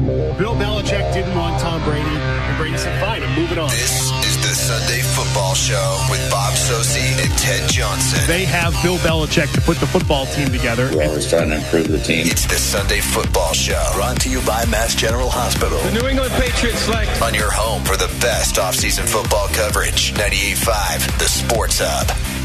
Bill Belichick didn't want Tom Brady, and Brady said, fine, I'm moving on. This is the Sunday Football Show with Bob Socci and Ted Johnson. They have Bill Belichick to put the football team together. We're always trying to improve the team. It's the Sunday Football Show, brought to you by Mass General Hospital. The New England Patriots select on your home for the best offseason football coverage. 98.5, The Sports Hub.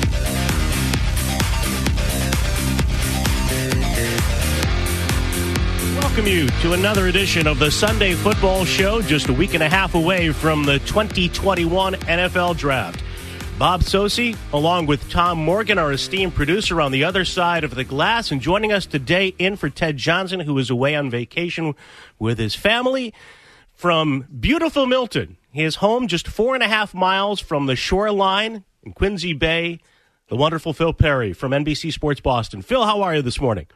Welcome you to another edition of the Sunday Football Show, just a week and a half away from the 2021 NFL Draft. Bob Socci, along with Tom Morgan, our esteemed producer on the other side of the glass, and joining us today in for Ted Johnson, who is away on vacation with his family from beautiful Milton. He is home just 4.5 miles from the shoreline in Quincy Bay, the wonderful Phil Perry from NBC Sports Boston. Phil, how are you this morning?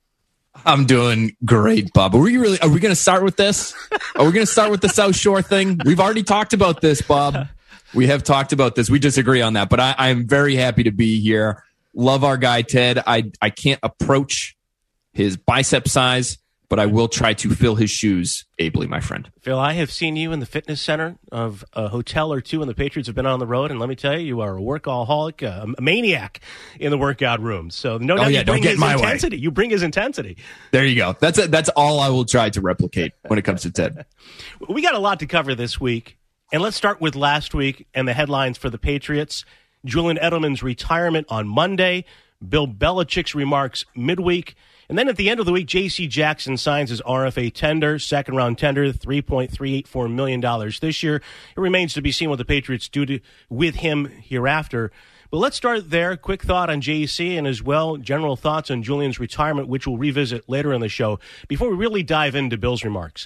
I'm doing great, Bob. Are we going to start with this? Are we going to start with the South Shore thing? We've already talked about this, Bob. We have talked about this. We disagree on that, but I'm very happy to be here. Love our guy, Ted. I can't approach his bicep size, but I will try to fill his shoes ably, my friend. Phil, I have seen you in the fitness center of a hotel or two, and the Patriots have been on the road, and let me tell you, you are a workaholic, a maniac in the workout room. So no doubt you bring his intensity. You bring his intensity. There you go. That's all I will try to replicate when it comes to Ted. We got a lot to cover this week, and let's start with last week and the headlines for the Patriots. Julian Edelman's retirement on Monday, Bill Belichick's remarks midweek, and then at the end of the week, J.C. Jackson signs his RFA tender, second-round tender, $3.384 million this year. It remains to be seen what the Patriots do with him hereafter. But let's start there. Quick thought on J.C. and as well general thoughts on Julian's retirement, which we'll revisit later in the show, before we really dive into Bill's remarks.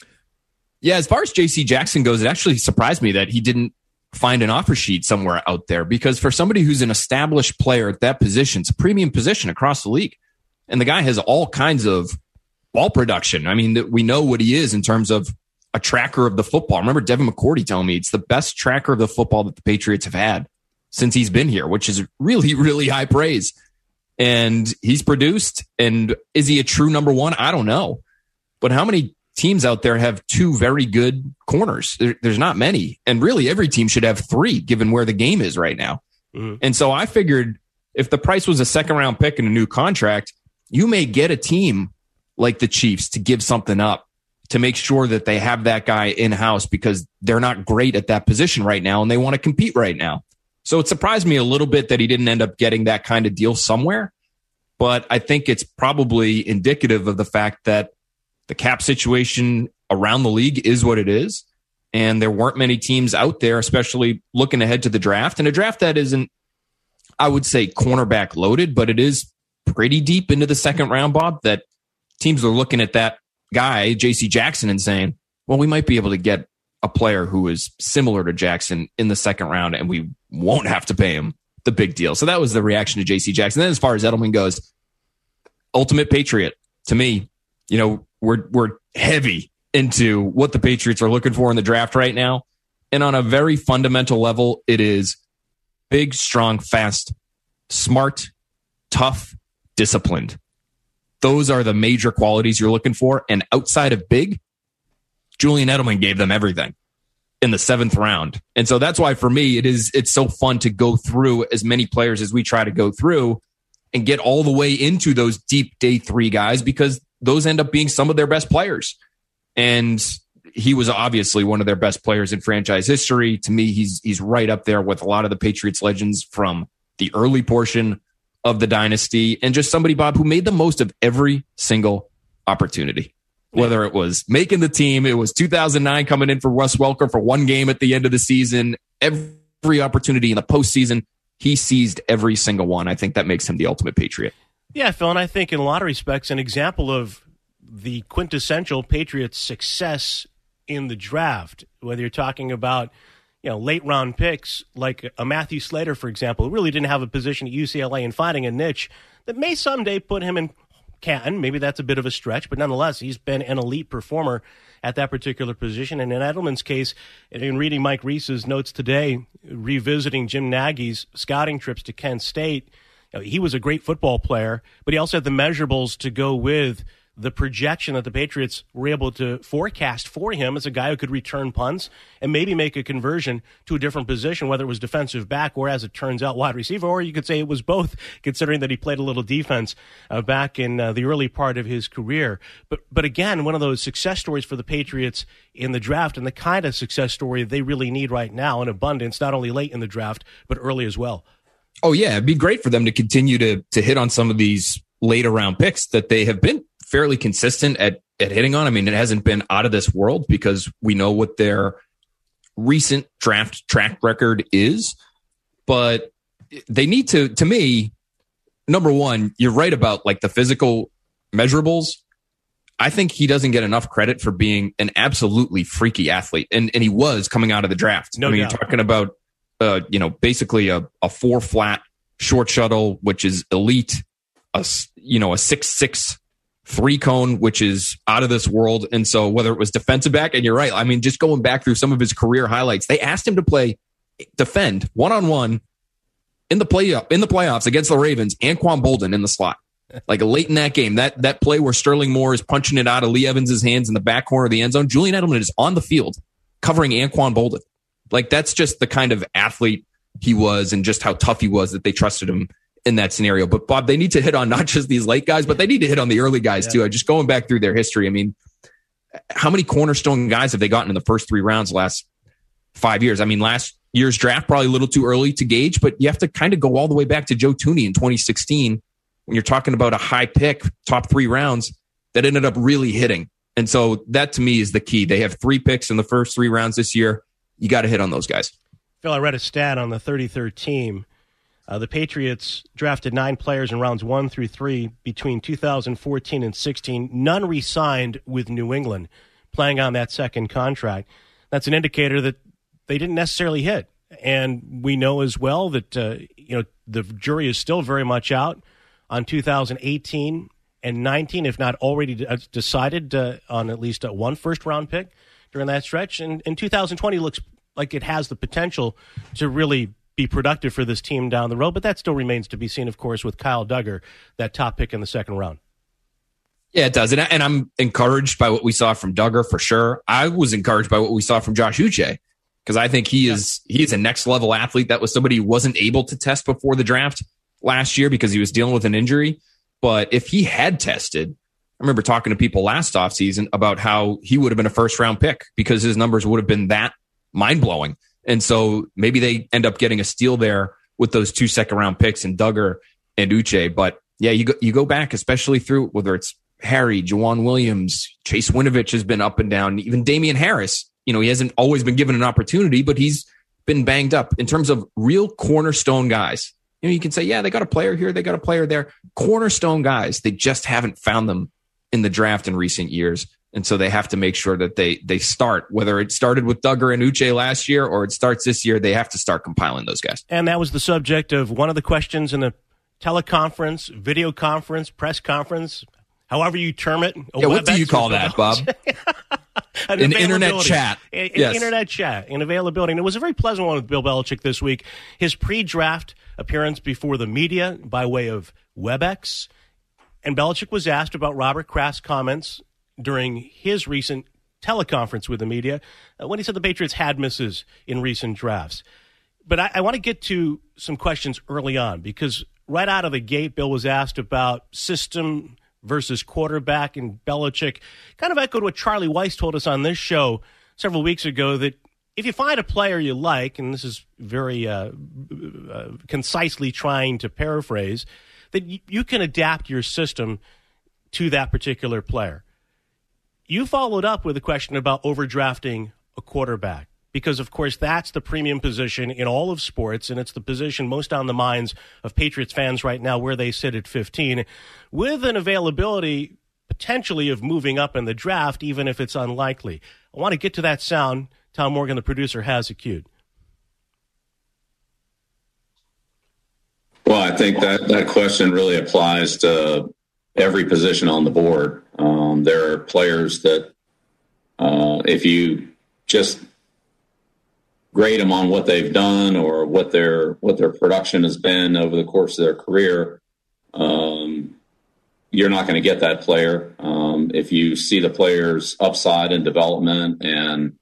Yeah, as far as J.C. Jackson goes, it actually surprised me that he didn't find an offer sheet somewhere out there, because for somebody who's an established player at that position, it's a premium position across the league. And the guy has all kinds of ball production. I mean, we know what he is in terms of a tracker of the football. I remember Devin McCourty telling me it's the best tracker of the football that the Patriots have had since he's been here, which is really, really high praise. And he's produced. And is he a true number one? I don't know. But how many teams out there have two very good corners? There's not many. And really, every team should have three, given where the game is right now. Mm-hmm. And so I figured if the price was a second-round pick and a new contract, you may get a team like the Chiefs to give something up to make sure that they have that guy in-house, because they're not great at that position right now and they want to compete right now. So it surprised me a little bit that he didn't end up getting that kind of deal somewhere. But I think it's probably indicative of the fact that the cap situation around the league is what it is. And there weren't many teams out there, especially looking ahead to the draft. And a draft that isn't, I would say, cornerback loaded, but it is pretty deep into the second round, Bob, that teams are looking at that guy, J.C. Jackson, and saying, well, we might be able to get a player who is similar to Jackson in the second round, and we won't have to pay him the big deal. So that was the reaction to J.C. Jackson. Then as far as Edelman goes, ultimate Patriot. To me, you know, we're heavy into what the Patriots are looking for in the draft right now. And on a very fundamental level, it is big, strong, fast, smart, tough, disciplined. Those are the major qualities you're looking for. And outside of big, Julian Edelman gave them everything in the 7th round. And so that's why for me, it's so fun to go through as many players as we try to go through and get all the way into those deep day 3 guys, because those end up being some of their best players. And he was obviously one of their best players in franchise history. To me, he's right up there with a lot of the Patriots legends from the early portion of the dynasty, and just somebody, Bob, who made the most of every single opportunity, whether it was making the team, it was 2009 coming in for Wes Welker for one game at the end of the season, every opportunity in the postseason, he seized every single one. I think that makes him the ultimate Patriot. Yeah, Phil, and I think in a lot of respects, an example of the quintessential Patriots success in the draft, whether you're talking about, you know, late round picks like a Matthew Slater, for example, who really didn't have a position at UCLA, and finding a niche that may someday put him in Canton. Maybe that's a bit of a stretch, but nonetheless, he's been an elite performer at that particular position. And in Edelman's case, in reading Mike Reese's notes today, revisiting Jim Nagy's scouting trips to Kent State, you know, he was a great football player, but he also had the measurables to go with the projection that the Patriots were able to forecast for him as a guy who could return punts and maybe make a conversion to a different position, whether it was defensive back or, as it turns out, wide receiver, or you could say it was both, considering that he played a little defense back in the early part of his career. But again, one of those success stories for the Patriots in the draft, and the kind of success story they really need right now in abundance, not only late in the draft, but early as well. Oh, yeah. It'd be great for them to continue to hit on some of these later round picks that they have been fairly consistent at hitting on. I mean, it hasn't been out of this world because we know what their recent draft track record is, but they need to me, number one, you're right about like the physical measurables. I think he doesn't get enough credit for being an absolutely freaky athlete. And he was coming out of the draft. No doubt. You're talking about, basically a 4-flat short shuttle, which is elite, a 6'6" 3-cone, which is out of this world. And so whether it was defensive back, and you're right, I mean, just going back through some of his career highlights, they asked him to defend one-on-one in the playoffs against the Ravens, Anquan Boldin in the slot. Like late in that game, that play where Sterling Moore is punching it out of Lee Evans' hands in the back corner of the end zone, Julian Edelman is on the field covering Anquan Boldin. Like that's just the kind of athlete he was and just how tough he was that they trusted him in that scenario. But Bob, they need to hit on not just these late guys, but they need to hit on the early guys too. Just going back through their history. I mean, how many cornerstone guys have they gotten in the first 3 rounds the last 5 years? I mean, last year's draft, probably a little too early to gauge, but you have to kind of go all the way back to Joe Thuney in 2016 when you're talking about a high pick, top 3 rounds that ended up really hitting. And so that to me is the key. They have 3 picks in the first 3 rounds this year. You got to hit on those guys. Phil, I read a stat on the 33rd team. The Patriots drafted 9 players in rounds 1 through 3 between 2014 and 16. None re-signed with New England, playing on that second contract. That's an indicator that they didn't necessarily hit. And we know as well that the jury is still very much out on 2018 and 19, if not already decided on at least one first-round pick during that stretch. And 2020 looks like it has the potential to really be productive for this team down the road, but that still remains to be seen, of course, with Kyle Duggar, that top pick in the second round. Yeah, it does. And I'm encouraged by what we saw from Duggar for sure. I was encouraged by what we saw from Josh Uche because I think he is a next level athlete. That was somebody who wasn't able to test before the draft last year because he was dealing with an injury. But if he had tested, I remember talking to people last offseason about how he would have been a first round pick because his numbers would have been that mind blowing. And so maybe they end up getting a steal there with those 2 second-round picks in Duggar and Uche. But, yeah, you go back, especially through whether it's Harry, Juwan Williams, Chase Winovich has been up and down, even Damian Harris. He hasn't always been given an opportunity, but he's been banged up. In terms of real cornerstone guys, you can say, yeah, they got a player here, they got a player there. Cornerstone guys, they just haven't found them in the draft in recent years. And so they have to make sure that they start, whether it started with Duggar and Uche last year or it starts this year, they have to start compiling those guys. And that was the subject of one of the questions in the teleconference, video conference, press conference, however you term it. What do you call that, Bob? An internet chat. Yes. Internet chat and availability. And it was a very pleasant one with Bill Belichick this week. His pre-draft appearance before the media by way of WebEx. And Belichick was asked about Robert Kraft's comments during his recent teleconference with the media when he said the Patriots had misses in recent drafts. But I want to get to some questions early on because right out of the gate, Bill was asked about system versus quarterback, and Belichick kind of echoed what Charlie Weiss told us on this show several weeks ago, that if you find a player you like, and this is very concisely trying to paraphrase, that you can adapt your system to that particular player. You followed up with a question about overdrafting a quarterback because, of course, that's the premium position in all of sports, and it's the position most on the minds of Patriots fans right now where they sit at 15, with an availability potentially of moving up in the draft, even if it's unlikely. I want to get to that sound. Tom Morgan, the producer, has it queued. Well, I think that question really applies to every position on the board. There are players that if you just grade them on what they've done or what their production has been over the course of their career, you're not going to get that player. If you see the player's upside and development and,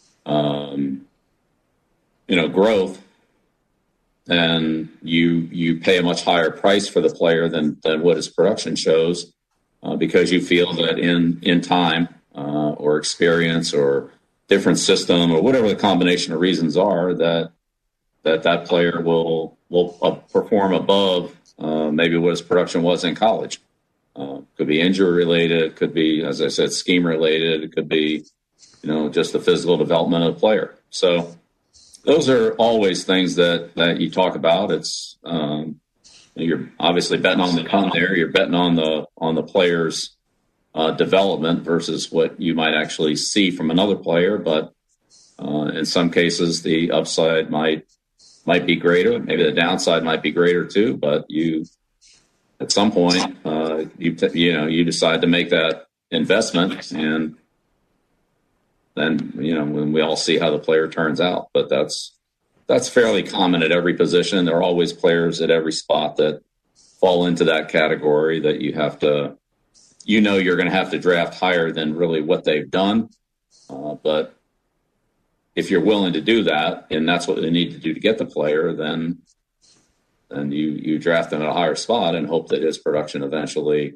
growth, then you pay a much higher price for the player than what his production shows, because you feel that in time or experience or different system or whatever the combination of reasons are, that player will perform above maybe what his production was in college. Could be injury related, could be, as I said, scheme related, it could be, just the physical development of the player. So those are always things that you talk about. It's you're obviously betting on the come there. You're betting on the player's development versus what you might actually see from another player. But in some cases, the upside might be greater. Maybe the downside might be greater too. But at some point, you decide to make that investment, and then when we all see how the player turns out. But that's fairly common at every position. There are always players at every spot that fall into that category that you have to, you're going to have to draft higher than really what they've done. But if you're willing to do that, and that's what they need to do to get the player, then you draft them at a higher spot and hope that his production eventually,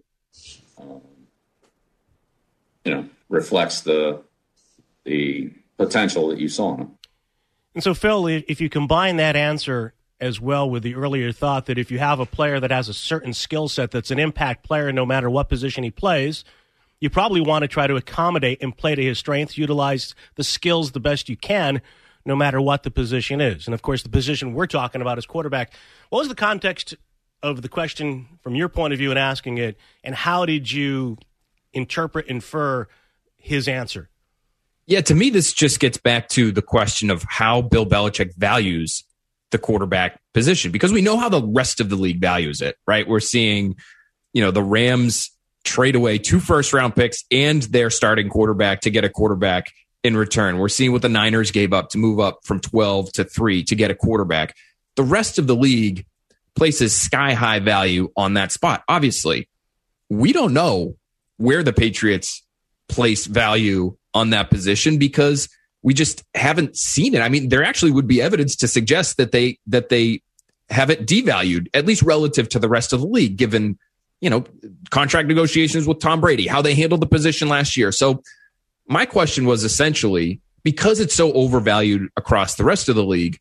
reflects the potential that you saw in him. And so, Phil, if you combine that answer as well with the earlier thought that if you have a player that has a certain skill set that's an impact player no matter what position he plays, you probably want to try to accommodate and play to his strengths, utilize the skills the best you can, no matter what the position is. And, of course, the position we're talking about is quarterback. What was the context of the question from your point of view in asking it, and how did you infer his answer? Yeah, to me, this just gets back to the question of how Bill Belichick values the quarterback position, because we know how the rest of the league values it, right? We're seeing, the Rams trade away 2 first-round picks and their starting quarterback to get a quarterback in return. We're seeing what the Niners gave up to move up from 12 to 3 to get a quarterback. The rest of the league places sky-high value on that spot. Obviously, we don't know where the Patriots place value on that position because we just haven't seen it. I mean, there actually would be evidence to suggest that they have it devalued, at least relative to the rest of the league, given, contract negotiations with Tom Brady, how they handled the position last year. So my question was essentially, because it's so overvalued across the rest of the league,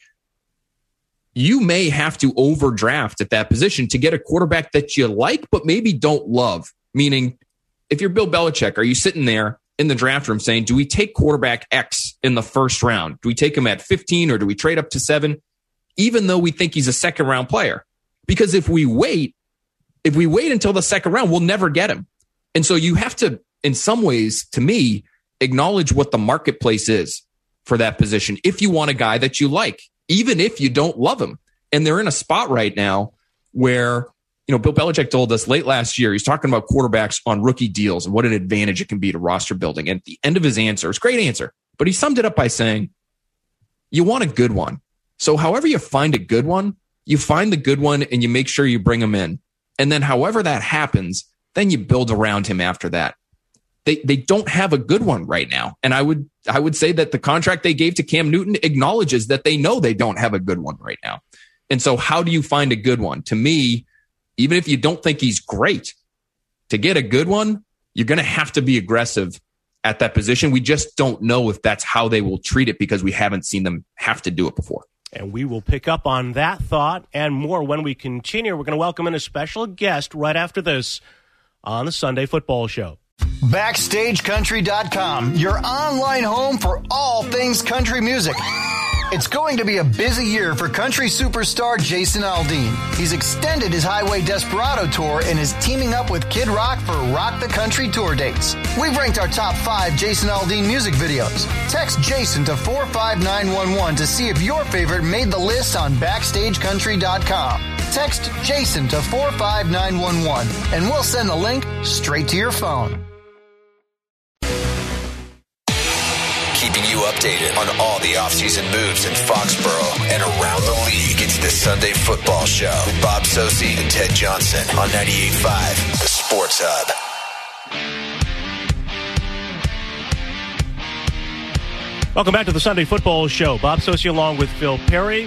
you may have to overdraft at that position to get a quarterback that you like, but maybe don't love. Meaning, if you're Bill Belichick, are you sitting there in the draft room saying, do we take quarterback X in the first round? Do we take him at 15 or do we trade up to 7, even though we think he's a second round player? Because if we wait until the second round, we'll never get him. And so you have to, in some ways, to me, acknowledge what the marketplace is for that position if you want a guy that you like, even if you don't love him. And they're in a spot right now where, Bill Belichick told us late last year, he's talking about quarterbacks on rookie deals and what an advantage it can be to roster building. And at the end of his answer, it's a great answer, but he summed it up by saying, you want a good one. So however you find a good one, you find the good one and you make sure you bring him in. And then however that happens, then you build around him after that. They don't have a good one right now. And I would say that the contract they gave to Cam Newton acknowledges that they know they don't have a good one right now. And so how do you find a good one? To me, even if you don't think he's great, to get a good one, you're going to have to be aggressive at that position. We just don't know if that's how they will treat it because we haven't seen them have to do it before. And we will pick up on that thought and more when we continue. We're going to welcome in a special guest right after this on the Sunday Football Show. BackstageCountry.com, your online home for all things country music. It's going to be a busy year for country superstar Jason Aldean. He's extended his Highway Desperado tour and is teaming up with Kid Rock for Rock the Country tour dates. We've ranked our top 5 Jason Aldean music videos. Text Jason to 45911 to see if your favorite made the list on BackstageCountry.com. Text Jason to 45911 and we'll send the link straight to your phone. Keeping you updated on all the offseason moves in Foxborough and around the league. It's the Sunday Football Show with Bob Socci and Ted Johnson on 98.5, The Sports Hub. Welcome back to the Sunday Football Show. Bob Socci along with Phil Perry.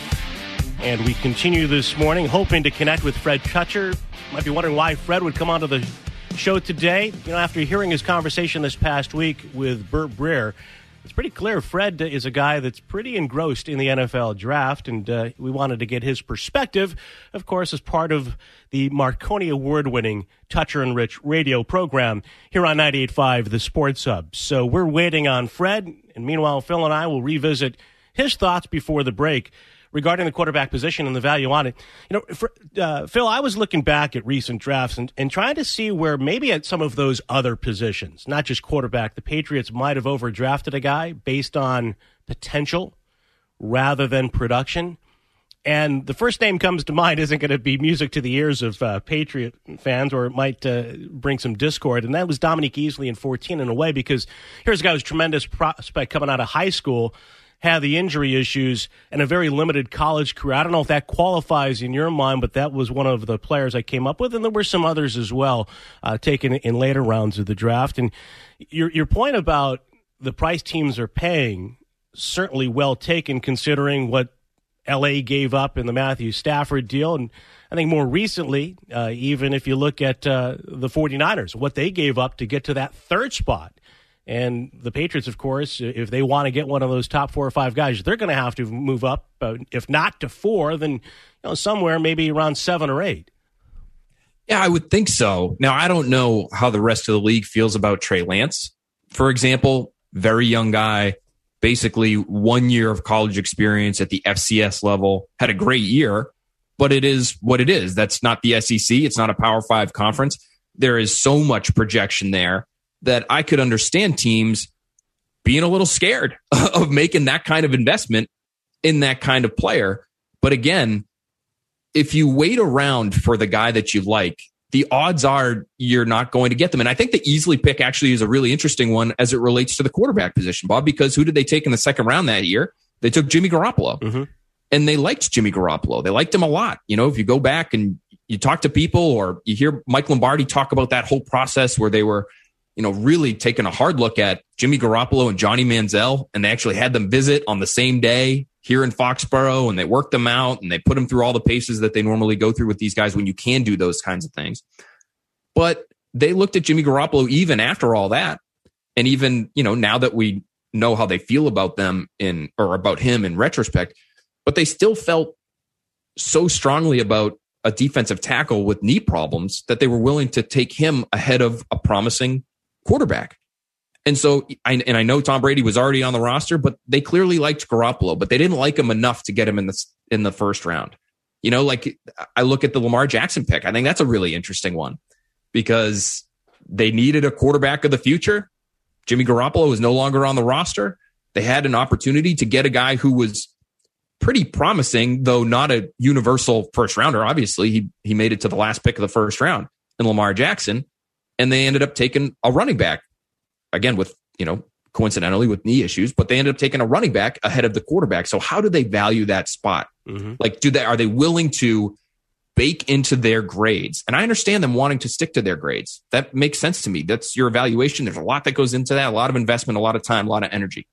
And we continue this morning hoping to connect with Fred Tutcher. Might be wondering why Fred would come onto the show today. You know, after hearing his conversation this past week with Burt Breer, it's pretty clear Fred is a guy that's pretty engrossed in the NFL draft, and we wanted to get his perspective, of course, as part of the Marconi Award-winning Tutcher and Rich radio program here on 98.5 The Sports Hub. So we're waiting on Fred, and meanwhile, Phil and I will revisit his thoughts before the break regarding the quarterback position and the value on it. You know, Phil, I was looking back at recent drafts and trying to see where maybe at some of those other positions, not just quarterback, the Patriots might have overdrafted a guy based on potential rather than production. And the first name comes to mind isn't going to be music to the ears of Patriot fans, or it might bring some discord. And that was Dominique Easley in 2014 in a way, because here's a guy who's tremendous prospect coming out of high school, had the injury issues and a very limited college career. I don't know if that qualifies in your mind, but that was one of the players I came up with, and there were some others as well taken in later rounds of the draft. And your point about the price teams are paying, certainly well taken considering what L.A. gave up in the Matthew Stafford deal. And I think more recently, even if you look at the 49ers, what they gave up to get to that third spot. And the Patriots, of course, if they want to get one of those top 4 or 5 guys, they're going to have to move up, if not to 4, then somewhere maybe around 7 or 8. Yeah, I would think so. Now, I don't know how the rest of the league feels about Trey Lance. For example, very young guy, basically 1 year of college experience at the FCS level, had a great year, but it is what it is. That's not the SEC. It's not a Power 5 conference. There is so much projection there that I could understand teams being a little scared of making that kind of investment in that kind of player. But again, if you wait around for the guy that you like, the odds are you're not going to get them. And I think the Easley pick actually is a really interesting one as it relates to the quarterback position, Bob, because who did they take in the second round that year? They took Jimmy Garoppolo. Mm-hmm. And they liked Jimmy Garoppolo. They liked him a lot. You know, if you go back and you talk to people, or you hear Mike Lombardi talk about that whole process where they were, really taking a hard look at Jimmy Garoppolo and Johnny Manziel, and they actually had them visit on the same day here in Foxborough, and they worked them out, and they put them through all the paces that they normally go through with these guys when you can do those kinds of things. But they looked at Jimmy Garoppolo even after all that, and even, now that we know how they feel about them about him in retrospect, but they still felt so strongly about a defensive tackle with knee problems that they were willing to take him ahead of a promising quarterback. And so I know Tom Brady was already on the roster, but they clearly liked Garoppolo, but they didn't like him enough to get him in the first round. Like I look at the Lamar Jackson pick. I think that's a really interesting one because they needed a quarterback of the future. Jimmy Garoppolo is no longer on the roster. They had an opportunity to get a guy who was pretty promising, though not a universal first rounder. Obviously, he made it to the last pick of the first round in Lamar Jackson. And they ended up taking a running back, again, with, coincidentally with knee issues, but they ended up taking a running back ahead of the quarterback. So how do they value that spot? Mm-hmm. Like, are they willing to bake into their grades? And I understand them wanting to stick to their grades. That makes sense to me. That's your evaluation. There's a lot that goes into that, a lot of investment, a lot of time, a lot of energy.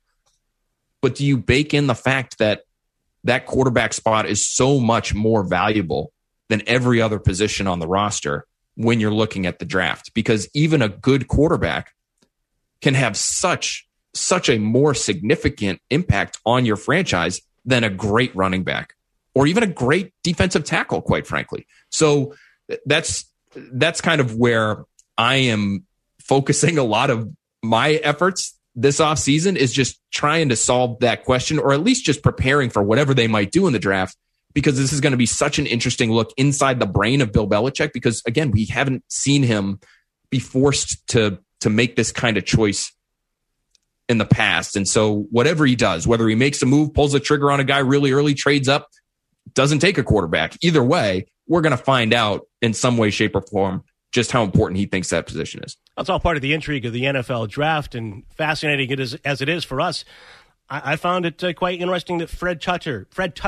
But do you bake in the fact that that quarterback spot is so much more valuable than every other position on the roster when you're looking at the draft? Because even a good quarterback can have such a more significant impact on your franchise than a great running back or even a great defensive tackle, quite frankly. So that's kind of where I am focusing a lot of my efforts this offseason, is just trying to solve that question, or at least just preparing for whatever they might do in the draft, because this is going to be such an interesting look inside the brain of Bill Belichick, because again, we haven't seen him be forced to make this kind of choice in the past. And so whatever he does, whether he makes a move, pulls the trigger on a guy really early, trades up, doesn't take a quarterback, either way, we're going to find out in some way, shape, or form just how important he thinks that position is. That's all part of the intrigue of the NFL draft, and fascinating it is as it is for us. I found it quite interesting that Fred Tutcher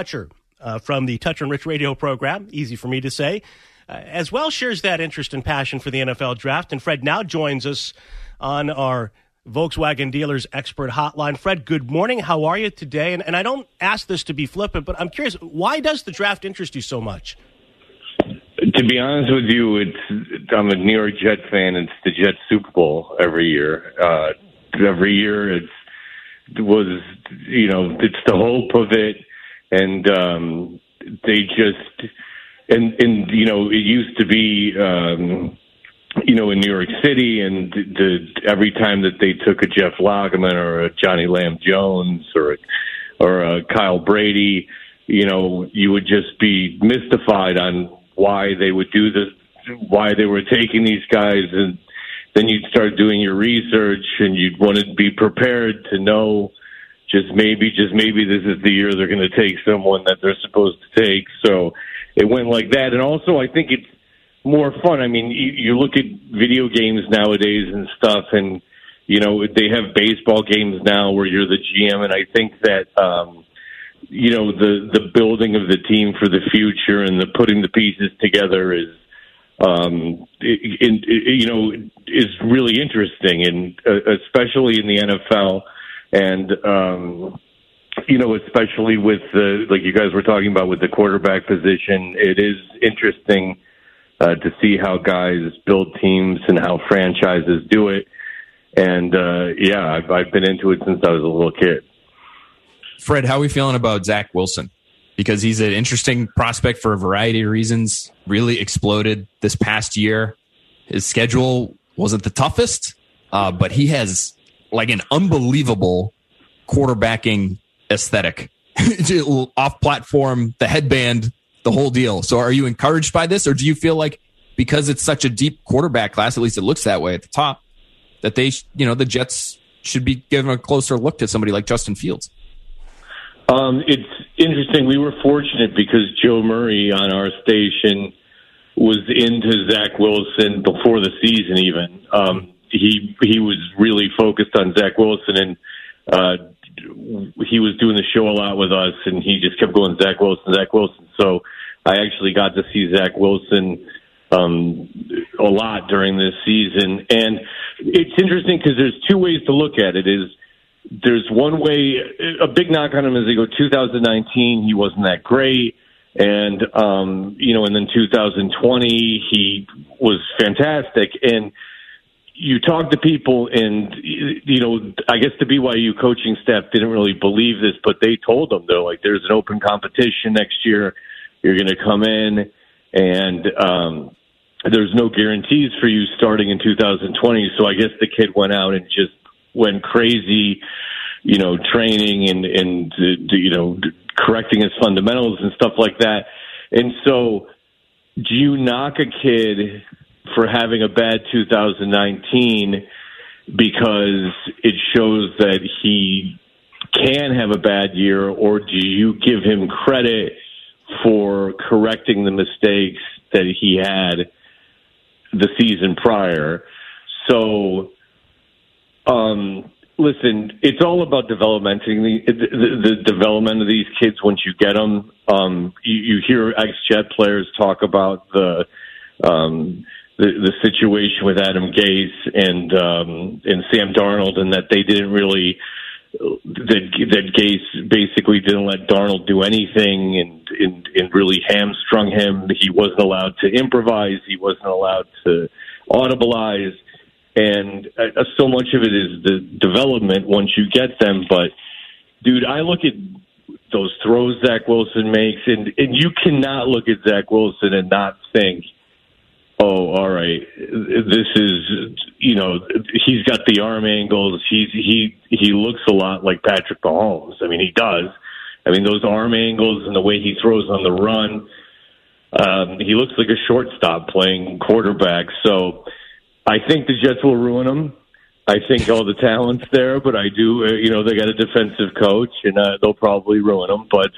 from the Tutcher and Rich radio program, easy for me to say, as well shares that interest and passion for the NFL draft. And Fred now joins us on our Volkswagen Dealers Expert Hotline. Fred, good morning. How are you today? And I don't ask this to be flippant, but I'm curious, why does the draft interest you so much? To be honest with you, I'm a New York Jets fan. It's the Jets Super Bowl every year. Every year it's the hope of it. And they just, and it used to be, in New York City, and every time that they took a Jeff Lageman or a Johnny Lamb Jones or a Kyle Brady, you would just be mystified on why they would do this, why they were taking these guys, and then you'd start doing your research, and you'd want to be prepared to know just maybe this is the year they're going to take someone that they're supposed to take. So it went like that, and also I think it's more fun. I mean, you look at video games nowadays and stuff, and they have baseball games now where you're the GM, and I think that the building of the team for the future and the putting the pieces together is is really interesting, and especially in the NFL, and especially with like you guys were talking about with the quarterback position, it is interesting to see how guys build teams and how franchises do it. And, I've been into it since I was a little kid. Fred, how are we feeling about Zach Wilson? Because he's an interesting prospect for a variety of reasons, really exploded this past year. His schedule wasn't the toughest, but he has like an unbelievable quarterbacking aesthetic. Off-platform, the headband, the whole deal. So are you encouraged by this, or do you feel like because it's such a deep quarterback class, at least it looks that way at the top, that they, the Jets should be given a closer look to somebody like Justin Fields? It's interesting. We were fortunate because Joe Murray on our station was into Zach Wilson before the season even. He was really focused on Zach Wilson, and he was doing the show a lot with us, and he just kept going, Zach Wilson, Zach Wilson. So I actually got to see Zach Wilson a lot during this season. And it's interesting because there's two ways to look at it. There's one way, a big knock on him is they go 2019, he wasn't that great. And, and then 2020, he was fantastic. And you talk to people, and, I guess the BYU coaching staff didn't really believe this, but they told them, they're like, there's an open competition next year. You're going to come in, and there's no guarantees for you starting in 2020. So I guess the kid went out and just went crazy, training and correcting his fundamentals and stuff like that. And so do you knock a kid for having a bad 2019 because it shows that he can have a bad year, or do you give him credit for correcting the mistakes that he had the season prior? So, listen, it's all about developmenting the development of these kids once you get them. You hear ex-Jet players talk about the situation with Adam Gase and Sam Darnold, and that they didn't really that Gase basically didn't let Darnold do anything and really hamstrung him. He wasn't allowed to improvise. He wasn't allowed to audibilize. And so much of it is the development once you get them. But, dude, I look at those throws Zach Wilson makes, and you cannot look at Zach Wilson and not think, oh, all right, this is, he's got the arm angles. He looks a lot like Patrick Mahomes. I mean, he does. I mean, those arm angles and the way he throws on the run, he looks like a shortstop playing quarterback. So I think the Jets will ruin him. I think all the talent's there, but I do, they got a defensive coach, and they'll probably ruin him. But,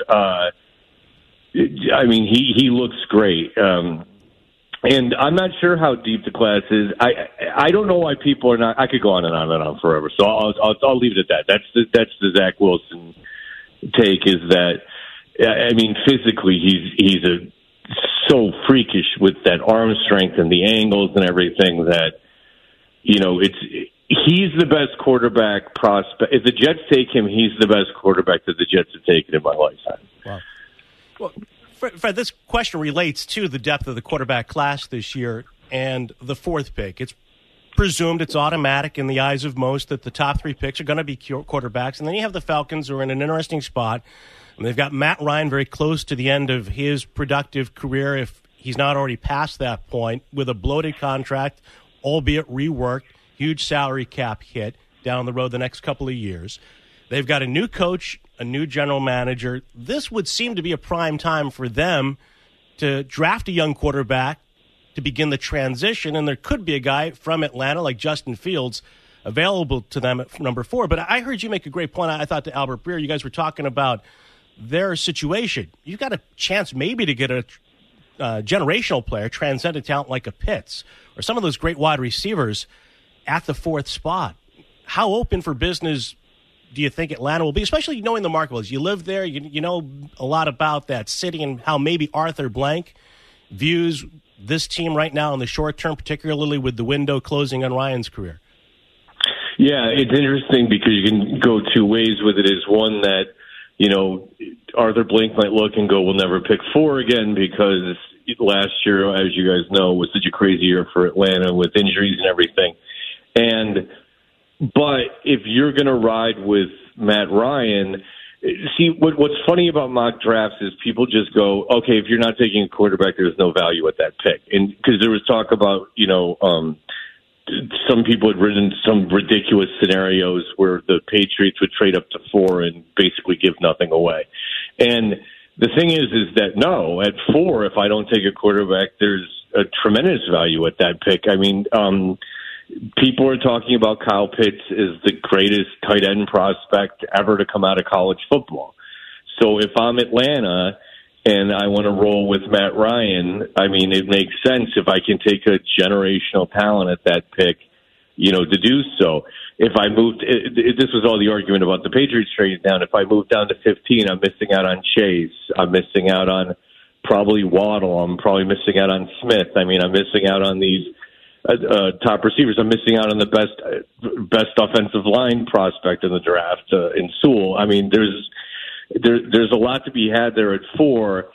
I mean, he looks great. And I'm not sure how deep the class is. I don't know why people are not. I could go on and on and on forever. So I'll leave it at that. That's the Zach Wilson take. Is that, I mean, physically he's so freakish with that arm strength and the angles and everything that he's the best quarterback prospect. If the Jets take him, he's the best quarterback that the Jets have taken in my lifetime. Wow. Well, Fred, this question relates to the depth of the quarterback class this year and the fourth pick. It's presumed, it's automatic in the eyes of most that the top three picks are going to be quarterbacks. And then you have the Falcons, who are in an interesting spot. And they've got Matt Ryan very close to the end of his productive career, if he's not already past that point, with a bloated contract, albeit reworked, huge salary cap hit down the road the next couple of years. They've got a new coach, a new general manager. This would seem to be a prime time for them to draft a young quarterback to begin the transition, and there could be a guy from Atlanta like Justin Fields available to them at number 4. But I heard you make a great point, I thought, to Albert Breer. You guys were talking about their situation. You've got a chance maybe to get a generational player, transcendent talent like a Pitts, or some of those great wide receivers at the 4th spot. How open for business do you think Atlanta will be, especially knowing the market well? You live there, you know a lot about that city and how maybe Arthur Blank views this team right now in the short term, particularly with the window closing on Ryan's career. Yeah, it's interesting because you can go two ways with it. Is one that, you know, Arthur Blank might look and go, we'll never pick 4 again because last year, as you guys know, was such a crazy year for Atlanta with injuries and everything. But if you're going to ride with Matt Ryan, see, what's funny about mock drafts is people just go, okay, if you're not taking a quarterback, there's no value at that pick. And because there was talk about, you know, some people had written some ridiculous scenarios where the Patriots would trade up to 4 and basically give nothing away. And the thing is that no, at 4, if I don't take a quarterback, there's a tremendous value at that pick. I mean, people are talking about Kyle Pitts as the greatest tight end prospect ever to come out of college football. So if I'm Atlanta and I want to roll with Matt Ryan, I mean, it makes sense if I can take a generational talent at that pick, you know, to do so. If I moved, this was all the argument about the Patriots trading down. If I moved down to 15, I'm missing out on Chase. I'm missing out on probably Waddle. I'm probably missing out on Smith. I mean, I'm missing out on these top receivers. I'm missing out on the best offensive line prospect in the draft in Sewell. I mean, there's a lot to be had there at 4.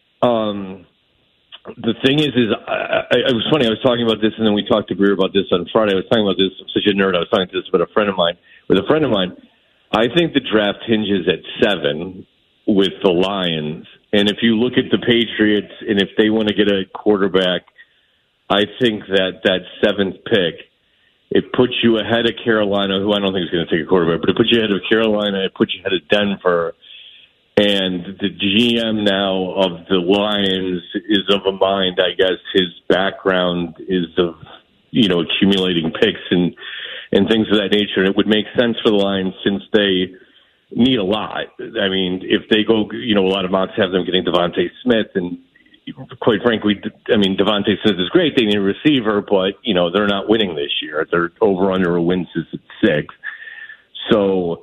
The thing is it was funny. I was talking about this, and then we talked to Greer about this on Friday. I was talking about this. I'm such a nerd. I was talking to this with a friend of mine. I think the draft hinges at 7 with the Lions. And if you look at the Patriots, and if they want to get a quarterback, I think that 7th pick, it puts you ahead of Carolina, who I don't think is going to take a quarterback, but it puts you ahead of Carolina, it puts you ahead of Denver. And the GM now of the Lions is of a mind, I guess his background is of, you know, accumulating picks and things of that nature. And it would make sense for the Lions since they need a lot. I mean, if they go, you know, a lot of mocks have them getting Devontae Smith, and quite frankly, I mean, Devontae Smith is great. They need a receiver, but, you know, they're not winning this year. They're over under a wins is at 6. So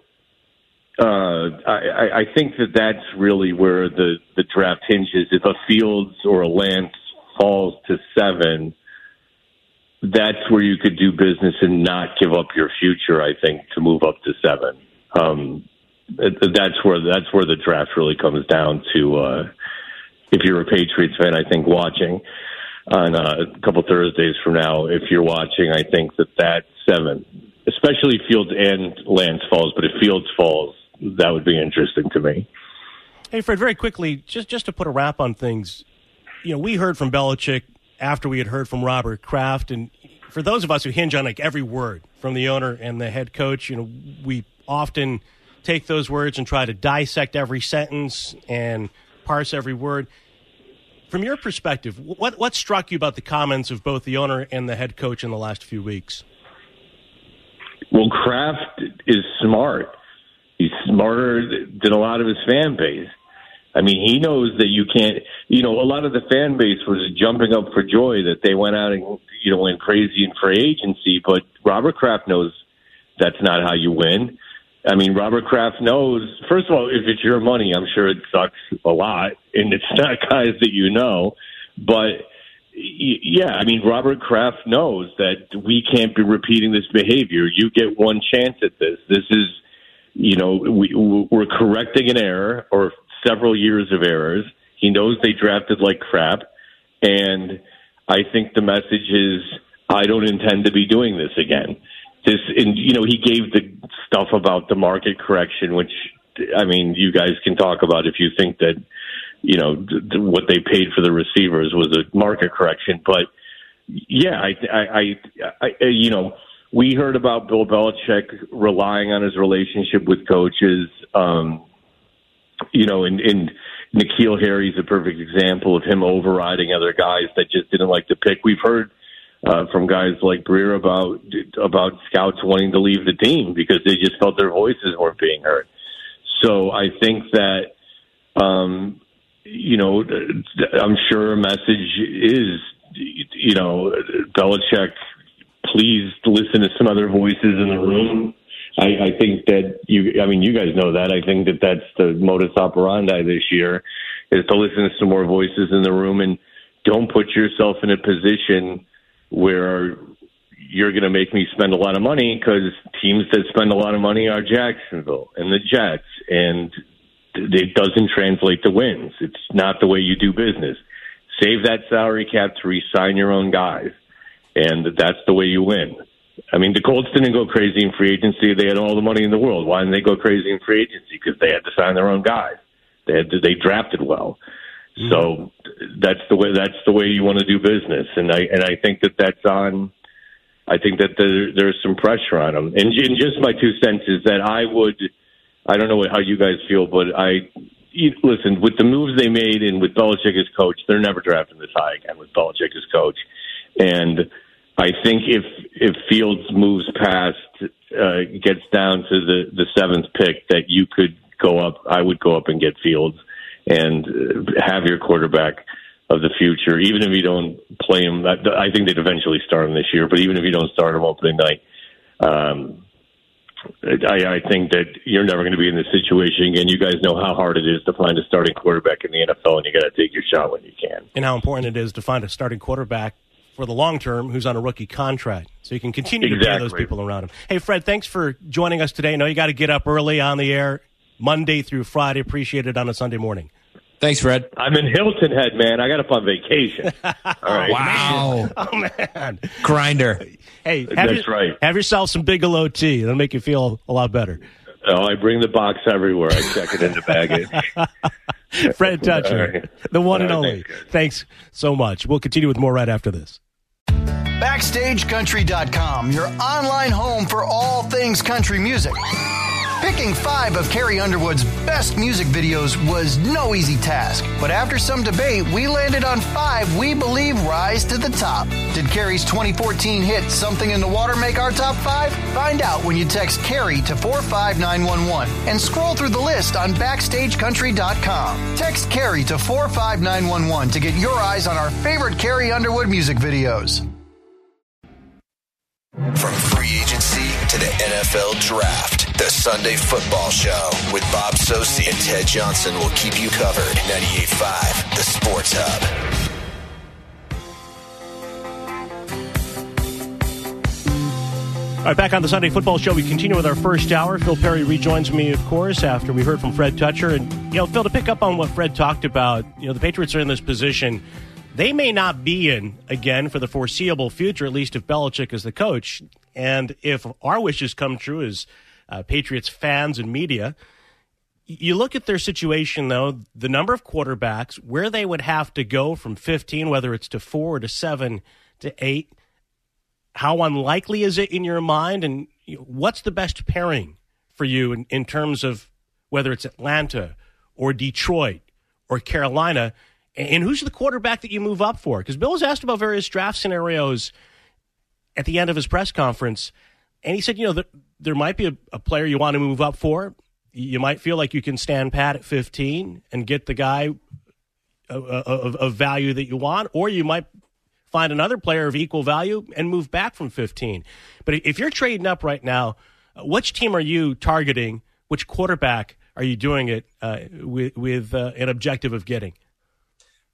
I think that's really where the draft hinges. If a Fields or a Lance falls to 7, that's where you could do business and not give up your future, I think, to move up to 7. That's where the draft really comes down to. If you're a Patriots fan, I think watching on a couple Thursdays from now, if you're watching, I think that 7, especially Fields and Lance falls, but if Fields falls, that would be interesting to me. Hey, Fred, very quickly, just to put a wrap on things, you know, we heard from Belichick after we had heard from Robert Kraft, and for those of us who hinge on like every word from the owner and the head coach, you know, we often take those words and try to dissect every sentence and parse every word. From your perspective, what struck you about the comments of both the owner and the head coach in the last few weeks? Well, Kraft is smart. He's smarter than a lot of his fan base. I mean, he knows that you can't, you know, a lot of the fan base was jumping up for joy that they went out and, you know, went crazy in free agency, but Robert Kraft knows that's not how you win. I mean, Robert Kraft knows, first of all, if it's your money, I'm sure it sucks a lot, and it's not guys that you know, but yeah, I mean, Robert Kraft knows that we can't be repeating this behavior. You get one chance at this. This is, we're correcting an error or several years of errors. He knows they drafted like crap. And I think the message is, I don't intend to be doing this again. He gave the stuff about the market correction, which, I mean, you guys can talk about if you think that, what they paid for the receivers was a market correction. But yeah, we heard about Bill Belichick relying on his relationship with coaches, and N'Keal Harry's a perfect example of him overriding other guys that just didn't like the pick. We've heard from guys like Breer about scouts wanting to leave the team because they just felt their voices weren't being heard. So I think that, I'm sure a message is, Belichick, please listen to some other voices in the room. I think that you guys know that. I think that that's the modus operandi this year, is to listen to some more voices in the room and don't put yourself in a position where you're going to make me spend a lot of money, because teams that spend a lot of money are Jacksonville and the Jets, and it doesn't translate to wins. It's not the way you do business. Save that salary cap to re-sign your own guys, and that's the way you win. I mean, the Colts didn't go crazy in free agency. They had all the money in the world. Why didn't they go crazy in free agency? Because they had to sign their own guys. They drafted well. So that's the way you want to do business. And I think that's on. I think that there's some pressure on them. And just my 2 cents is that I don't know how you guys feel, but listen, with the moves they made and with Belichick as coach, they're never drafting this high again with Belichick as coach. And I think if Fields moves past, gets down to the 7th pick, that you could go up. I would go up and get Fields and have your quarterback of the future, even if you don't play him. I think they'd eventually start him this year, but even if you don't start him opening night, I think that you're never going to be in this situation again. You guys know how hard it is to find a starting quarterback in the NFL, and you got to take your shot when you can. And how important it is to find a starting quarterback for the long term who's on a rookie contract, so you can continue to pay those people around him. Hey, Fred, thanks for joining us today. I know you got to get up early on the air Monday through Friday. Appreciate it on a Sunday morning. Thanks, Fred. I'm in Hilton Head, man. I got up on vacation. All right. Wow. Oh, man. Grinder. Hey, right. Have yourself some Bigelow tea. That'll make you feel a lot better. Oh, I bring the box everywhere. I check it in the baggage. Fred Toucher, the one and only. Thanks so much. We'll continue with more right after this. BackstageCountry.com, your online home for all things country music. Picking 5 of Carrie Underwood's best music videos was no easy task, but after some debate, we landed on 5 we believe rise to the top. Did Carrie's 2014 hit Something in the Water make our top 5? Find out when you text Carrie to 45911 and scroll through the list on BackstageCountry.com. Text Carrie to 45911 to get your eyes on our favorite Carrie Underwood music videos. From free agency to the NFL Draft, the Sunday Football Show with Bob Sosi and Ted Johnson will keep you covered. 98.5, the Sports Hub. All right, back on the Sunday Football Show, we continue with our first hour. Phil Perry rejoins me, of course, after we heard from Fred Toucher. And, Phil, to pick up on what Fred talked about, the Patriots are in this position. They may not be in, again, for the foreseeable future, at least if Belichick is the coach. And if our wishes come true as Patriots fans and media, you look at their situation, though, the number of quarterbacks, where they would have to go from 15, whether it's to 4 to 7 to 8. How unlikely is it in your mind? And what's the best pairing for you in terms of whether it's Atlanta or Detroit or Carolina? And who's the quarterback that you move up for? Because Bill was asked about various draft scenarios at the end of his press conference, and he said, there might be a player you want to move up for. You might feel like you can stand pat at 15 and get the guy of value that you want, or you might find another player of equal value and move back from 15. But if you're trading up right now, which team are you targeting? Which quarterback are you doing it with an objective of getting?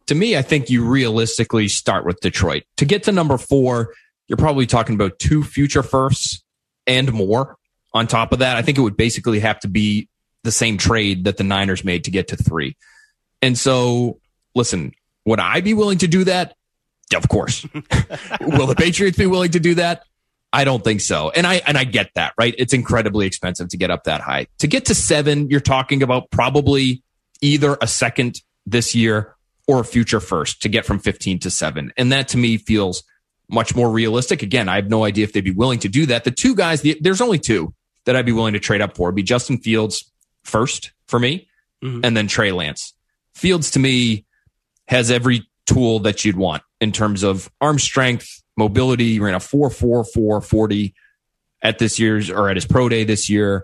to me, I think you realistically start with Detroit. To get to number 4, you're probably talking about 2 future firsts and more. On top of that, I think it would basically have to be the same trade that the Niners made to get to 3. And so, listen, would I be willing to do that? Of course. Will the Patriots be willing to do that? I don't think so. And I get that, right? It's incredibly expensive to get up that high. To get to 7, you're talking about probably either a second this year or a future first to get from 15 to 7. And that to me feels much more realistic. Again, I have no idea if they'd be willing to do that. The 2 guys, there's only 2 that I'd be willing to trade up for. It'd be Justin Fields first for me, and then Trey Lance. Fields to me has every tool that you'd want in terms of arm strength, mobility. He ran a 4.44 40 at this year's or at his pro day this year.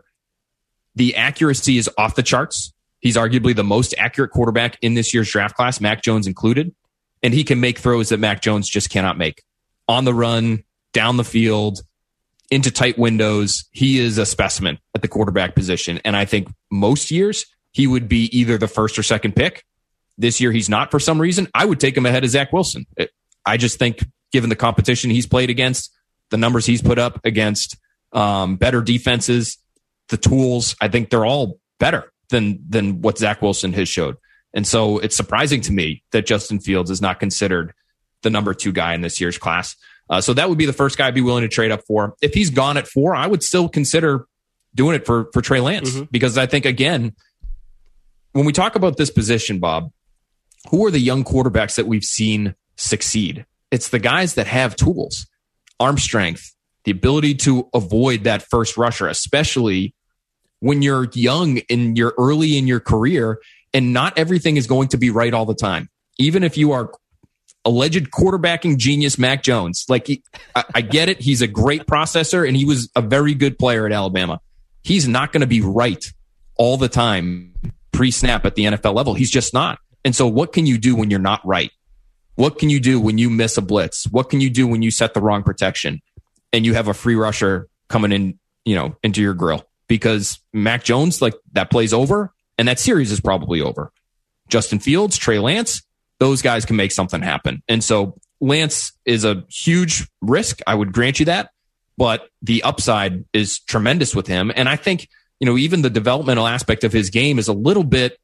The accuracy is off the charts. He's arguably the most accurate quarterback in this year's draft class, Mac Jones included. And he can make throws that Mac Jones just cannot make. On the run, down the field, into tight windows. He is a specimen at the quarterback position. And I think most years he would be either the first or second pick. This year he's not for some reason. I would take him ahead of Zach Wilson. I just think given the competition he's played against, the numbers he's put up against better defenses, the tools, I think they're all better than what Zach Wilson has showed. And so it's surprising to me that Justin Fields is not considered the number 2 guy in this year's class. So that would be the first guy I'd be willing to trade up for. If he's gone at 4, I would still consider doing it for Trey Lance, because I think, again, when we talk about this position, Bob, who are the young quarterbacks that we've seen succeed? It's the guys that have tools, arm strength, the ability to avoid that first rusher, especially when you're young and you're early in your career, and not everything is going to be right all the time. Even if you are alleged quarterbacking genius Mac Jones, like I get it. He's a great processor and he was a very good player at Alabama. He's not going to be right all the time pre-snap at the NFL level. He's just not. And so what can you do when you're not right? What can you do when you miss a blitz? What can you do when you set the wrong protection and you have a free rusher coming in, into your grill? Because Mac Jones, like, that play's over and that series is probably over. Justin Fields, Trey Lance, those guys can make something happen. And so Lance is a huge risk. I would grant you that, but the upside is tremendous with him. And I think, even the developmental aspect of his game is a little bit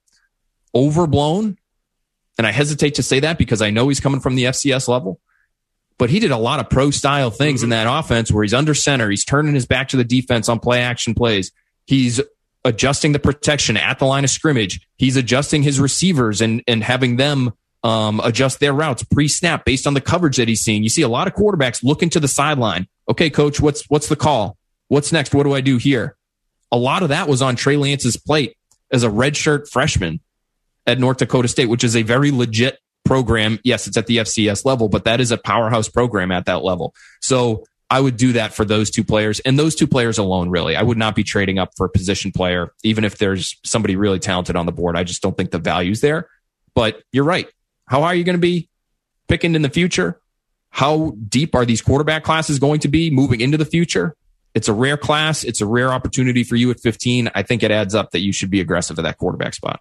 overblown. And I hesitate to say that because I know he's coming from the FCS level, but he did a lot of pro style things in that offense where he's under center. He's turning his back to the defense on play action plays. He's adjusting the protection at the line of scrimmage. He's adjusting his receivers and having them adjust their routes pre-snap based on the coverage that he's seeing. You see a lot of quarterbacks looking to the sideline. Okay, coach, what's the call? What's next? What do I do here? A lot of that was on Trey Lance's plate as a redshirt freshman at North Dakota State, which is a very legit program. Yes, it's at the FCS level, but that is a powerhouse program at that level. So I would do that for those 2 players and those 2 players alone, really. I would not be trading up for a position player, even if there's somebody really talented on the board. I just don't think the value's there. But you're right. How are you going to be picking in the future? How deep are these quarterback classes going to be moving into the future? It's a rare class. It's a rare opportunity for you at 15. I think it adds up that you should be aggressive at that quarterback spot.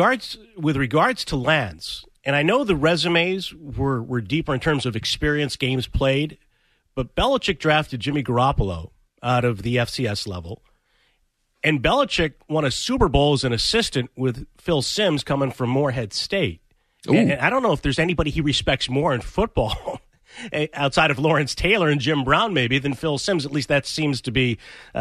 With regards to Lance, and I know the resumes were deeper in terms of experience, games played, but Belichick drafted Jimmy Garoppolo out of the FCS level. And Belichick won a Super Bowl as an assistant with Phil Simms coming from Morehead State. And I don't know if there's anybody he respects more in football outside of Lawrence Taylor and Jim Brown, maybe, than Phil Simms. At least that seems to be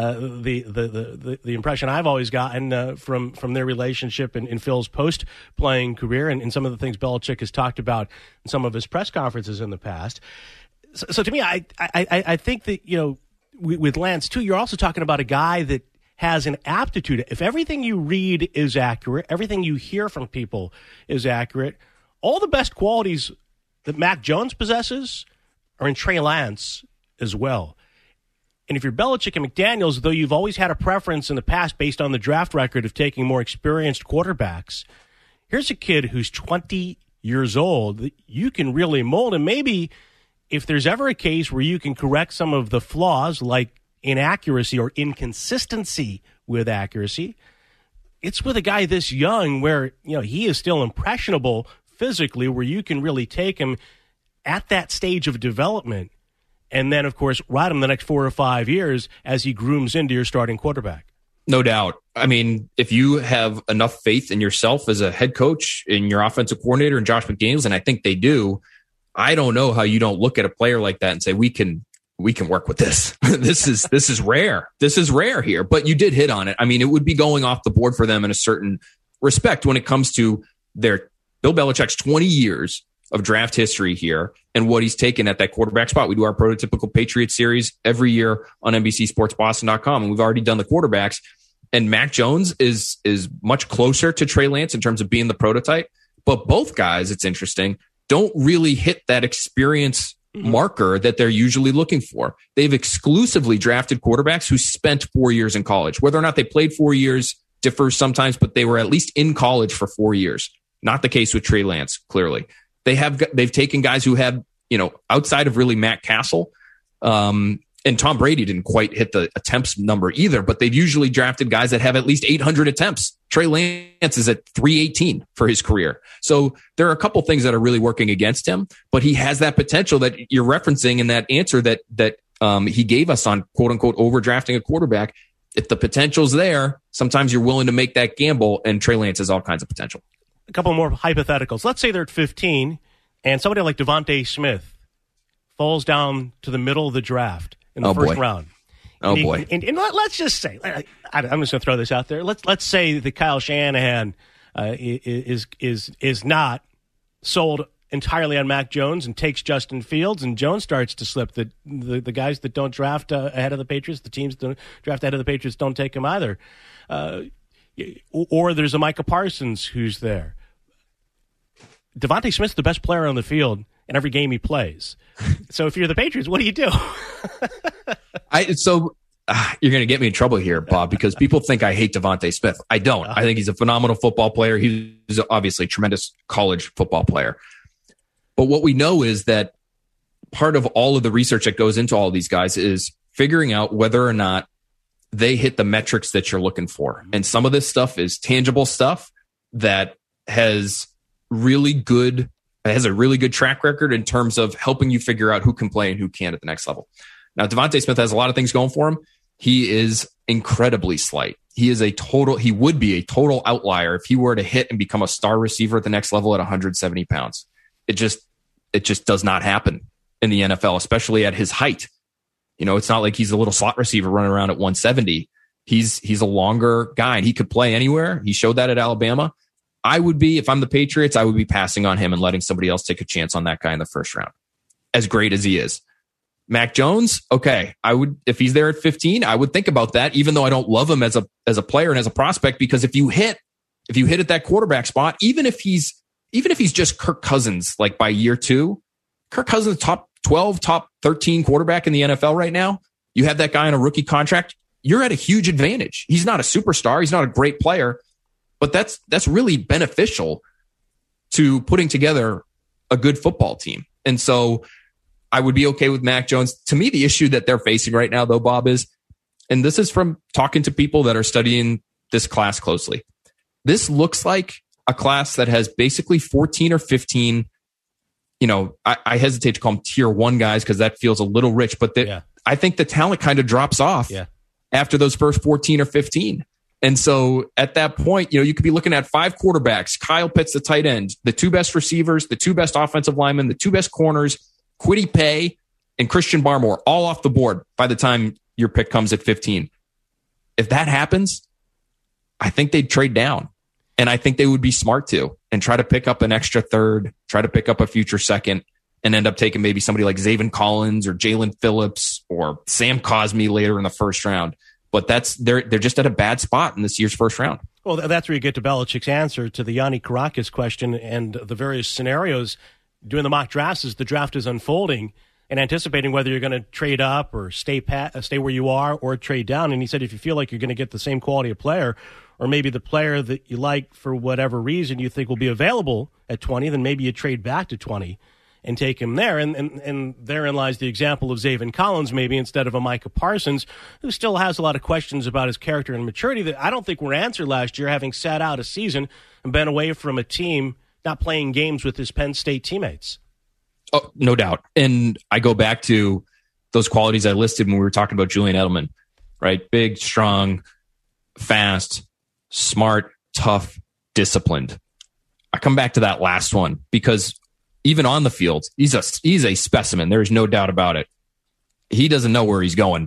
the impression I've always gotten from their relationship in Phil's post-playing career and some of the things Belichick has talked about in some of his press conferences in the past. So to me, I think that, with Lance, too, you're also talking about a guy that has an aptitude. If everything you read is accurate, everything you hear from people is accurate, all the best qualities that Mac Jones possesses are in Trey Lance as well. And if you're Belichick and McDaniels, though you've always had a preference in the past based on the draft record of taking more experienced quarterbacks, here's a kid who's 20 years old that you can really mold. And maybe if there's ever a case where you can correct some of the flaws like inaccuracy or inconsistency with accuracy, it's with a guy this young where, he is still impressionable physically where you can really take him at that stage of development and then, of course, ride him the next 4 or 5 years as he grooms into your starting quarterback. No doubt. I mean, if you have enough faith in yourself as a head coach, in your offensive coordinator, and Josh McDaniels, and I think they do, I don't know how you don't look at a player like that and say, we can work with this. This is rare. This is rare here. But you did hit on it. I mean, it would be going off the board for them in a certain respect when it comes to their Bill Belichick's 20 years of draft history here and what he's taken at that quarterback spot. We do our prototypical Patriots series every year on NBCSportsBoston.com, and we've already done the quarterbacks. And Mac Jones is much closer to Trey Lance in terms of being the prototype. But both guys, it's interesting, don't really hit that experience marker that they're usually looking for. They've exclusively drafted quarterbacks who spent 4 years in college. Whether or not they played 4 years differs sometimes, but they were at least in college for 4 years. Not the case with Trey Lance, clearly. They've taken guys who have, outside of really Matt Castle, and Tom Brady didn't quite hit the attempts number either, but they've usually drafted guys that have at least 800 attempts. Trey Lance is at 318 for his career. So there are a couple things that are really working against him, but he has that potential that you're referencing in that answer that he gave us on quote unquote overdrafting a quarterback. If the potential's there, sometimes you're willing to make that gamble, and Trey Lance has all kinds of potential. A couple more hypotheticals. Let's say they're at 15 and somebody like Devontae Smith falls down to the middle of the draft in the first round. And let's just say, I'm just going to throw this out there. Let's say that Kyle Shanahan is not sold entirely on Mac Jones and takes Justin Fields, and Jones starts to slip. The guys that don't draft ahead of the Patriots, the teams that don't draft ahead of the Patriots, don't take him either. Or there's a Micah Parsons who's there. Devontae Smith's the best player on the field in every game he plays. So if you're the Patriots, what do you do? You're going to get me in trouble here, Bob, because people think I hate Devontae Smith. I don't. I think he's a phenomenal football player. He's obviously a tremendous college football player. But what we know is that part of all of the research that goes into all these guys is figuring out whether or not they hit the metrics that you're looking for. And some of this stuff is tangible stuff that has a really good track record in terms of helping you figure out who can play and who can't at the next level. Now, Devontae Smith has a lot of things going for him. He is incredibly slight. He would be a total outlier if he were to hit and become a star receiver at the next level at 170 pounds. It just does not happen in the NFL, especially at his height. It's not like he's a little slot receiver running around at 170. He's a longer guy, and he could play anywhere. He showed that at Alabama. If I'm the Patriots, I would be passing on him and letting somebody else take a chance on that guy in the first round, as great as he is. Mac Jones, okay, if he's there at 15, I would think about that, even though I don't love him as a player and as a prospect, because if you hit at that quarterback spot, even if he's just Kirk Cousins, like by year 2, Kirk Cousins, top 12, top 13 quarterback in the NFL right now, you have that guy on a rookie contract, you're at a huge advantage. He's not a superstar. He's not a great player, but that's really beneficial to putting together a good football team. And so I would be okay with Mac Jones. To me, the issue that they're facing right now, though, Bob, is, and this is from talking to people that are studying this class closely, this looks like a class that has basically 14 or 15, I hesitate to call them tier 1 guys because that feels a little rich, but I think the talent kind of drops off after those first 14 or 15. And so at that point, you could be looking at 5 quarterbacks, Kyle Pitts, the tight end, the 2 best receivers, the 2 best offensive linemen, the 2 best corners, Kwity Paye, and Christian Barmore, all off the board by the time your pick comes at 15. If that happens, I think they'd trade down. And I think they would be smart to and try to pick up an extra third, try to pick up a future second, and end up taking maybe somebody like Zaven Collins or Jalen Phillips or Sam Cosmi later in the first round. But they're just at a bad spot in this year's first round. Well, that's where you get to Belichick's answer to the Yanni Caracas question and the various scenarios doing the mock drafts as the draft is unfolding and anticipating whether you're going to trade up or stay where you are or trade down. And he said if you feel like you're going to get the same quality of player, or maybe the player that you like for whatever reason you think will be available at 20, then maybe you trade back to 20 and take him there. And therein lies the example of Zaven Collins, maybe instead of a Micah Parsons, who still has a lot of questions about his character and maturity that I don't think were answered last year, having sat out a season and been away from a team not playing games with his Penn State teammates. Oh, no doubt. And I go back to those qualities I listed when we were talking about Julian Edelman, right? Big, strong, fast, smart, tough, disciplined. I come back to that last one because even on the field, he's a specimen. There is no doubt about it. He doesn't know where he's going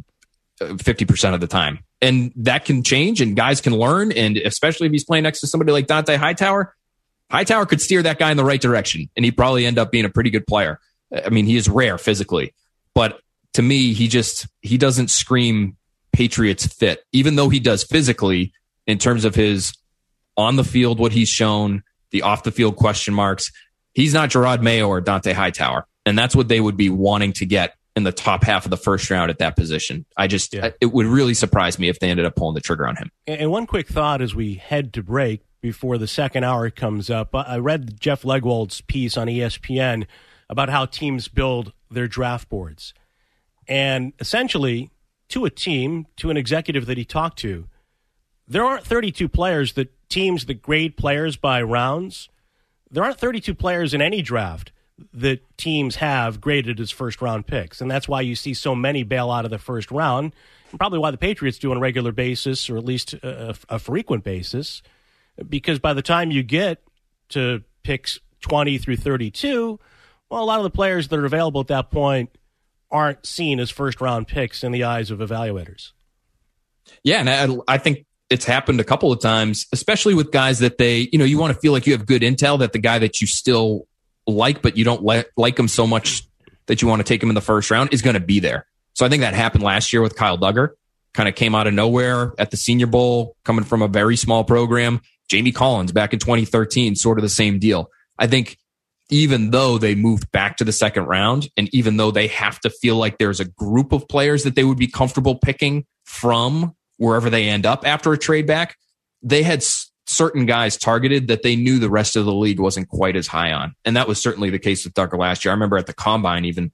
50% of the time. And that can change and guys can learn. And especially if he's playing next to somebody like Dante Hightower could steer that guy in the right direction and he'd probably end up being a pretty good player. I mean, he is rare physically, but to me, he doesn't scream Patriots fit, even though he does physically in terms of his on the field, what he's shown, the off the field question marks. He's not Gerard Mayo or Dante Hightower. And that's what they would be wanting to get in the top half of the first round at that position. It would really surprise me if they ended up pulling the trigger on him. And one quick thought as we head to break before the second hour comes up. I read Jeff Legwold's piece on ESPN about how teams build their draft boards. And essentially, to a team, to an executive that he talked to, there aren't 32 players that teams that grade players by rounds. There aren't 32 players in any draft that teams have graded as first-round picks. And that's why you see so many bail out of the first round, and probably why the Patriots do on a regular basis, or at least a frequent basis, because by the time you get to picks 20 through 32, well, a lot of the players that are available at that point aren't seen as first-round picks in the eyes of evaluators. Yeah, and I think it's happened a couple of times, especially with guys that you want to feel like you have good intel that the guy that you still like, but you don't like him so much that you want to take him in the first round is going to be there. So I think that happened last year with Kyle Duggar. Kind of came out of nowhere at the Senior Bowl, coming from a very small program. Jamie Collins back in 2013, sort of the same deal. I think even though they moved back to the second round, and even though they have to feel like there's a group of players that they would be comfortable picking from wherever they end up after a trade back, they had certain guys targeted that they knew the rest of the league wasn't quite as high on. And that was certainly the case with Duggar last year. I remember at the Combine even,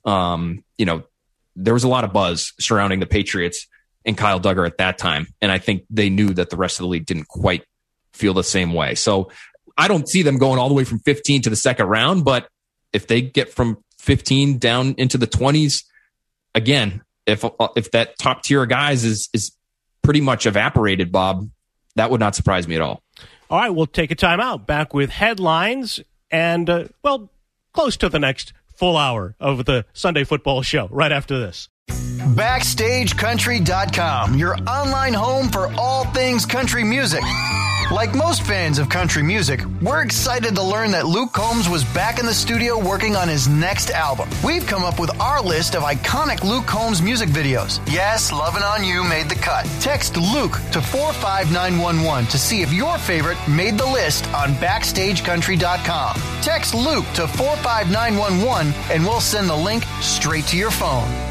there was a lot of buzz surrounding the Patriots and Kyle Duggar at that time. And I think they knew that the rest of the league didn't quite feel the same way. So I don't see them going all the way from 15 to the second round, but if they get from 15 down into the 20s, again, if that top tier of guys is pretty much evaporated, Bob, that would not surprise me at all. All right, we'll take a timeout. Back with headlines and, close to the next full hour of the Sunday Football Show right after this. BackstageCountry.com, your online home for all things country music. Like most fans of country music, we're excited to learn that Luke Combs was back in the studio working on his next album. We've come up with our list of iconic Luke Combs music videos. Yes, Lovin' On You made the cut. Text Luke to 45911 to see if your favorite made the list on BackstageCountry.com. Text Luke to 45911 and we'll send the link straight to your phone.